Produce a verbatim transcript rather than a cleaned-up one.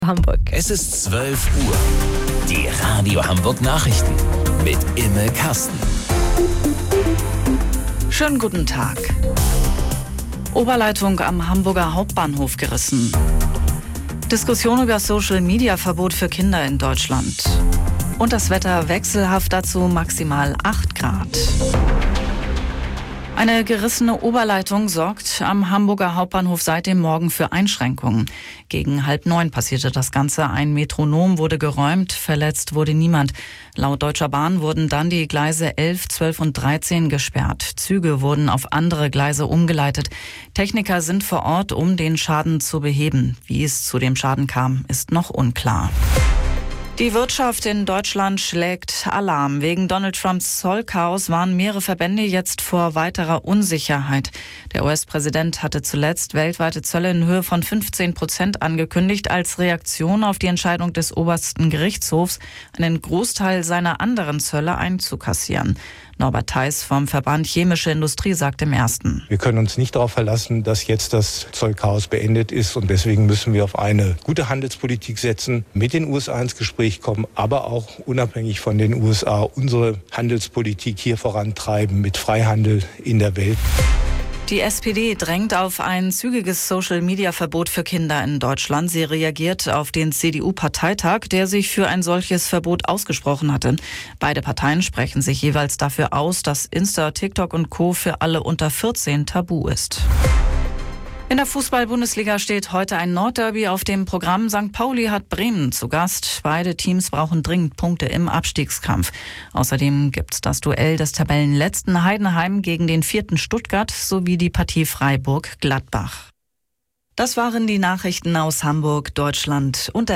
Hamburg. Es ist zwölf Uhr. Die Radio Hamburg Nachrichten mit Imme Kasten. Schönen guten Tag. Oberleitung am Hamburger Hauptbahnhof gerissen. Diskussion über Social-Media-Verbot für Kinder in Deutschland. Und das Wetter wechselhaft, dazu maximal acht Grad. Eine gerissene Oberleitung sorgt am Hamburger Hauptbahnhof seit dem Morgen für Einschränkungen. Gegen halb neun passierte das Ganze. Ein Metronom wurde geräumt, verletzt wurde niemand. Laut Deutscher Bahn wurden dann die Gleise elf, zwölf und dreizehn gesperrt. Züge wurden auf andere Gleise umgeleitet. Techniker sind vor Ort, um den Schaden zu beheben. Wie es zu dem Schaden kam, ist noch unklar. Die Wirtschaft in Deutschland schlägt Alarm. Wegen Donald Trumps Zollchaos warnen mehrere Verbände jetzt vor weiterer Unsicherheit. Der U S-Präsident hatte zuletzt weltweite Zölle in Höhe von fünfzehn Prozent angekündigt, als Reaktion auf die Entscheidung des obersten Gerichtshofs, einen Großteil seiner anderen Zölle einzukassieren. Norbert Theis vom Verband Chemische Industrie sagt im Ersten: Wir können uns nicht darauf verlassen, dass jetzt das Zollchaos beendet ist, und deswegen müssen wir auf eine gute Handelspolitik setzen, mit den U S A ins Gespräch kommen, aber auch unabhängig von den U S A unsere Handelspolitik hier vorantreiben mit Freihandel in der Welt. Die S P D drängt auf ein zügiges Social-Media-Verbot für Kinder in Deutschland. Sie reagiert auf den C D U-Parteitag, der sich für ein solches Verbot ausgesprochen hatte. Beide Parteien sprechen sich jeweils dafür aus, dass Insta, TikTok und Co. für alle unter vierzehn tabu ist. In der Fußball-Bundesliga steht heute ein Nordderby auf dem Programm. Sankt Pauli hat Bremen zu Gast. Beide Teams brauchen dringend Punkte im Abstiegskampf. Außerdem gibt's das Duell des Tabellenletzten Heidenheim gegen den vierten Stuttgart sowie die Partie Freiburg-Gladbach. Das waren die Nachrichten aus Hamburg, Deutschland und der